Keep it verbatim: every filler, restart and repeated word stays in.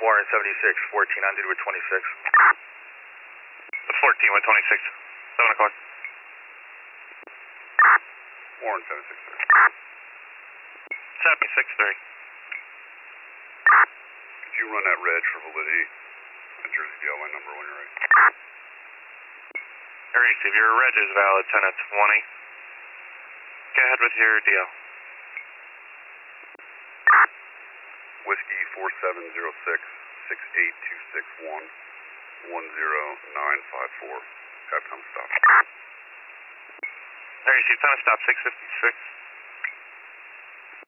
Warren seventy-six, fourteen on duty with twenty-six. fourteen with twenty-six, seven o'clock. Warren seventy-six, three. seventy-six, three. Could you run that reg for validity? A Jersey D L line number when you're ready. Receive, your reg is valid, ten at twenty. Go ahead with your D L. Whiskey four seven zero six, six eight two six one, one zero nine five four. Have time to stop. Receive, time to stop, six fifty-six.